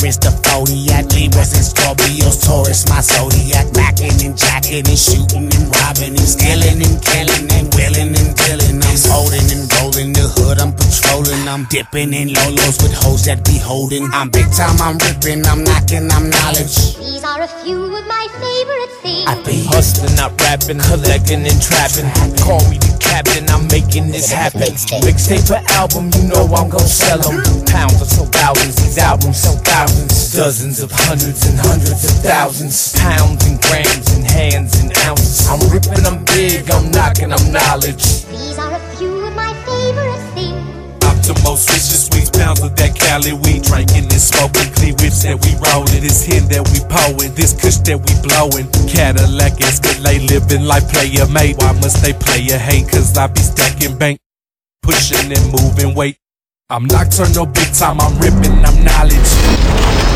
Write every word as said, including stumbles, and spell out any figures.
It's the Zodiac, Libras and Scorpios, Taurus, my Zodiac. Backing and jacking and shooting and robbing and stealing and killing and willing and dealing. I'm holding and rolling the hood, I'm patrolling. I'm dipping in lolos with hoes that be holding. I'm big time, I'm ripping, I'm knocking, I'm knowledge. These are a few of my favorite things. I be hustling, not rapping, collecting and trapping. Call me the captain, I'm making this happen. Mixtape per album, you know I'm gon' sell them. Pounds or so thousands, these albums sell thousands. Dozens of hundreds and hundreds of thousands. Pounds and grams and hands and ounces. I'm ripping, I'm big, I'm knocking, I'm knowledge. These are a few of my favorite things. Optimal switches, sweets, pounds of that Cali weed. Drinking and smoking, clean whips that we rollin'. This hen that we po'in', this kush that we blowin'. Cadillac, Escalade, living life player mate. Why must they play a hate? Cause I be stacking bank, pushing and moving weight. I'm nocturnal big time, I'm ripping, I'm knowledge.